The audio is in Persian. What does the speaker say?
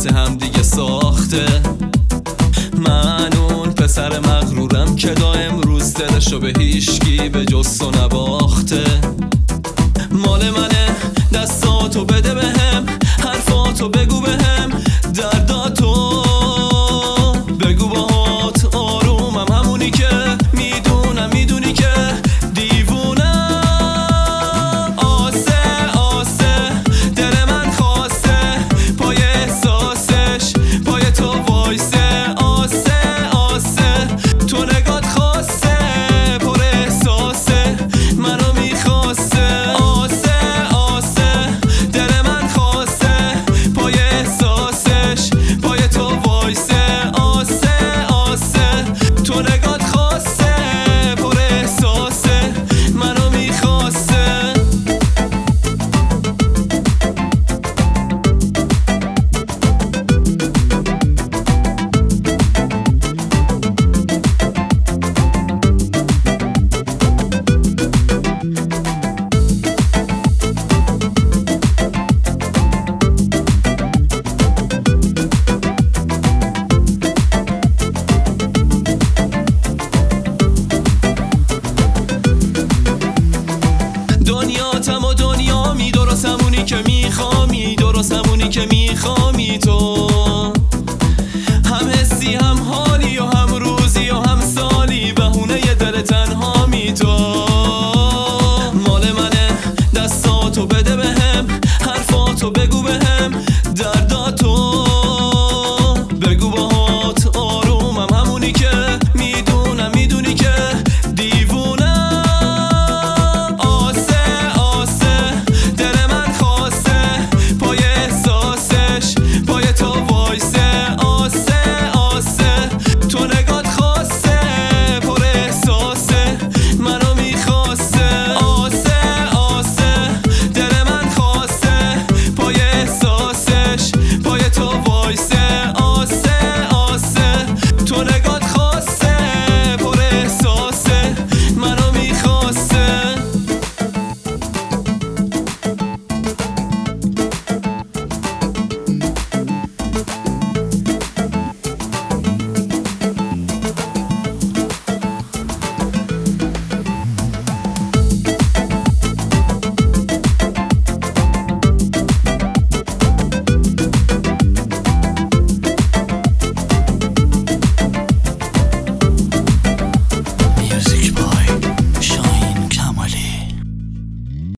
واسه هم دیگه ساخته. من اون پسر مغرورم که دائم روز دلشو به هیشگی به جز تو نباخته. مال منه دستاتو بده بهم، حرفاتو بگو بهم، درداتو بگو باهات آرومم، همونی که میدونم میدونی که دیوونم. آسه آسه دل من خواسته پای احساسش پای تو وایسه. آسه آسه تو نگات خواسته پر احساسه منو میخواسته. آسه آسه دل من خواسته پای احساسش پای تو وایسه. آسه آسه تو نگات خواسته پر احساسه منو میخواسته. دنیا